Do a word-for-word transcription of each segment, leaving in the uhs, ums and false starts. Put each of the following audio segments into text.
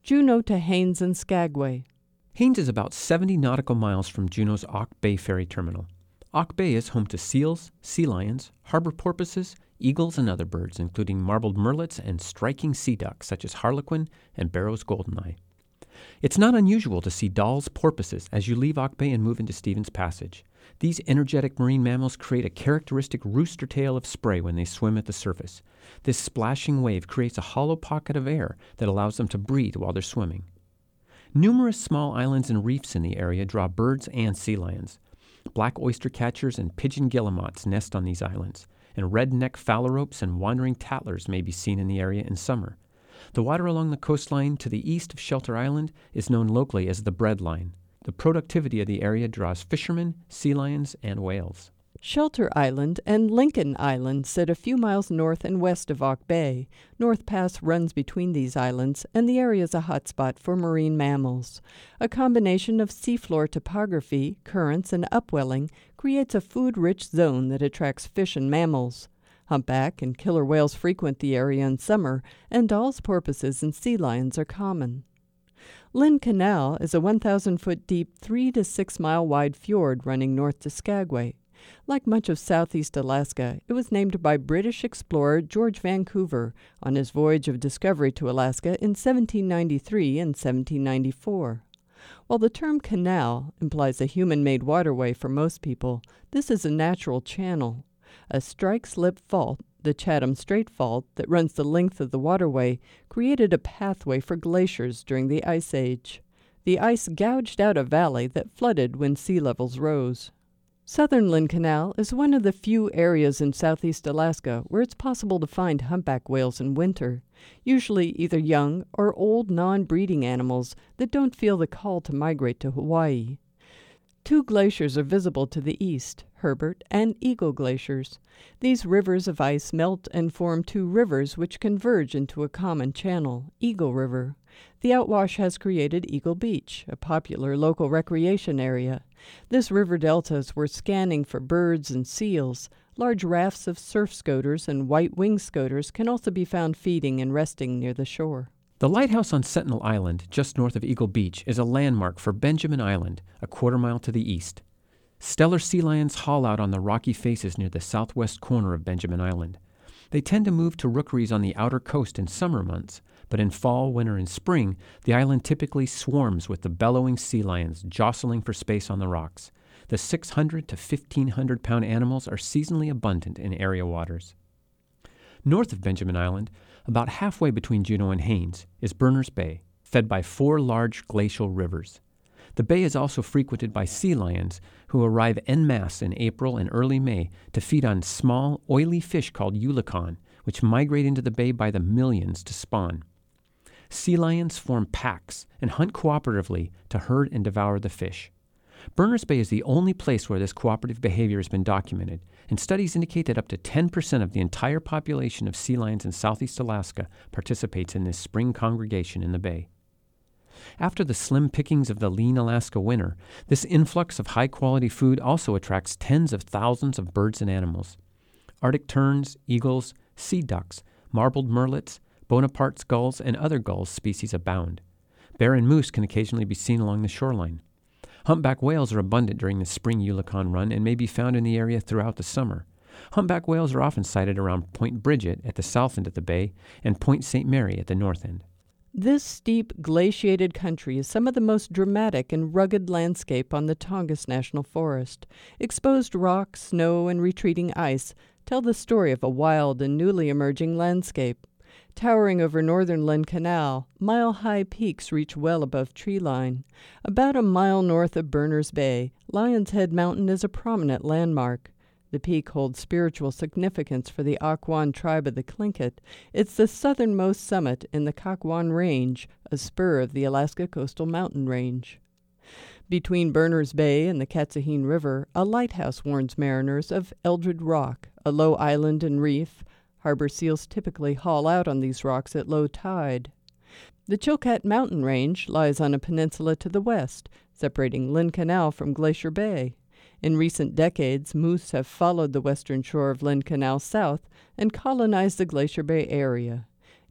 Juneau to Haines and Skagway. Haines is about seventy nautical miles from Juneau's Auk Bay Ferry Terminal. Auk Bay is home to seals, sea lions, harbor porpoises, eagles, and other birds, including marbled murrelets and striking sea ducks such as harlequin and Barrow's goldeneye. It's not unusual to see Dall's porpoises as you leave Auk Bay and move into Stevens Passage. These energetic marine mammals create a characteristic rooster tail of spray when they swim at the surface. This splashing wave creates a hollow pocket of air that allows them to breathe while they're swimming. Numerous small islands and reefs in the area draw birds and sea lions. Black oyster catchers and pigeon guillemots nest on these islands, and red-necked phalaropes and wandering tattlers may be seen in the area in summer. The water along the coastline to the east of Shelter Island is known locally as the bread line. The productivity of the area draws fishermen, sea lions, and whales. Shelter Island and Lincoln Island sit a few miles north and west of Auk Bay. North Pass runs between these islands, and the area is a hotspot for marine mammals. A combination of seafloor topography, currents, and upwelling creates a food-rich zone that attracts fish and mammals. Humpback and killer whales frequent the area in summer, and Dall's porpoises and sea lions are common. Lynn Canal is a one thousand foot deep, three to six mile wide fjord running north to Skagway. Like much of southeast Alaska, it was named by British explorer George Vancouver on his voyage of discovery to Alaska in seventeen ninety-three and seventeen ninety-four. While the term canal implies a human-made waterway for most people, this is a natural channel. A strike-slip fault, the Chatham Strait Fault, that runs the length of the waterway, created a pathway for glaciers during the Ice Age. The ice gouged out a valley that flooded when sea levels rose. Southern Lynn Canal is one of the few areas in southeast Alaska where it's possible to find humpback whales in winter, usually either young or old non-breeding animals that don't feel the call to migrate to Hawaii. Two glaciers are visible to the east, Herbert and Eagle glaciers. These rivers of ice melt and form two rivers which converge into a common channel, Eagle River. The outwash has created Eagle Beach, a popular local recreation area. This river delta is where scanning for birds and seals. Large rafts of surf scoters and white-winged scoters can also be found feeding and resting near the shore. The lighthouse on Sentinel Island, just north of Eagle Beach, is a landmark for Benjamin Island, a quarter mile to the east. Stellar sea lions haul out on the rocky faces near the southwest corner of Benjamin Island. They tend to move to rookeries on the outer coast in summer months, but in fall, winter, and spring, the island typically swarms with the bellowing sea lions jostling for space on the rocks. The six hundred to fifteen hundred pound animals are seasonally abundant in area waters. North of Benjamin Island, about halfway between Juneau and Haines, is Berners Bay, fed by four large glacial rivers. The bay is also frequented by sea lions, who arrive en masse in April and early May to feed on small, oily fish called eulachon, which migrate into the bay by the millions to spawn. Sea lions form packs and hunt cooperatively to herd and devour the fish. Berners Bay is the only place where this cooperative behavior has been documented, and studies indicate that up to ten percent of the entire population of sea lions in southeast Alaska participates in this spring congregation in the bay. After the slim pickings of the lean Alaska winter, this influx of high-quality food also attracts tens of thousands of birds and animals. Arctic terns, eagles, sea ducks, marbled murrelets, Bonaparte's gulls, and other gulls species abound. Bear and moose can occasionally be seen along the shoreline. Humpback whales are abundant during the spring eulachon run and may be found in the area throughout the summer. Humpback whales are often sighted around Point Bridget at the south end of the bay and Point Saint Mary at the north end. This steep, glaciated country is some of the most dramatic and rugged landscape on the Tongass National Forest. Exposed rock, snow, and retreating ice tell the story of a wild and newly emerging landscape. Towering over northern Lynn Canal, mile-high peaks reach well above tree line. About a mile north of Berners Bay, Lion's Head Mountain is a prominent landmark. The peak holds spiritual significance for the Akwaan tribe of the Tlingit. It's the southernmost summit in the Kakwaan Range, a spur of the Alaska Coastal Mountain Range. Between Berners Bay and the Katsahine River, a lighthouse warns mariners of Eldred Rock, a low island and reef. Harbor seals typically haul out on these rocks at low tide. The Chilkat Mountain Range lies on a peninsula to the west, separating Lynn Canal from Glacier Bay. In recent decades, moose have followed the western shore of Lynn Canal south and colonized the Glacier Bay area.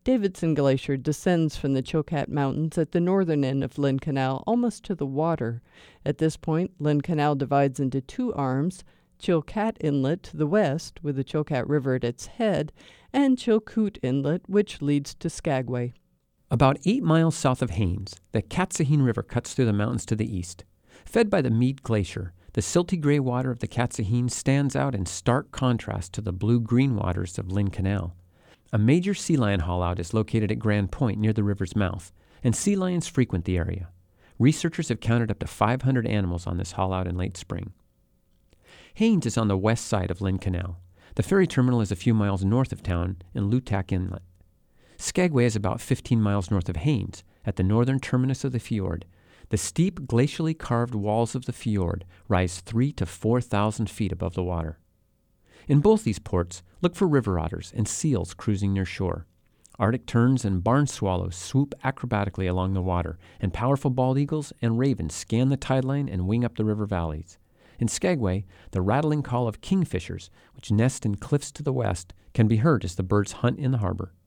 Davidson Glacier descends from the Chilkat Mountains at the northern end of Lynn Canal almost to the water. At this point, Lynn Canal divides into two arms, Chilkat Inlet to the west, with the Chilkat River at its head, and Chilkoot Inlet, which leads to Skagway. About eight miles south of Haines, the Katsahine River cuts through the mountains to the east. Fed by the Meade Glacier, the silty gray water of the Katsahine stands out in stark contrast to the blue-green waters of Lynn Canal. A major sea lion haulout is located at Grand Point near the river's mouth, and sea lions frequent the area. Researchers have counted up to five hundred animals on this haulout in late spring. Haines is on the west side of Lynn Canal. The ferry terminal is a few miles north of town in Lutak Inlet. Skagway is about fifteen miles north of Haines, at the northern terminus of the fjord. The steep, glacially carved walls of the fjord rise three to four thousand feet above the water. In both these ports, look for river otters and seals cruising near shore. Arctic terns and barn swallows swoop acrobatically along the water, and powerful bald eagles and ravens scan the tide line and wing up the river valleys. In Skagway, the rattling call of kingfishers, which nest in cliffs to the west, can be heard as the birds hunt in the harbor.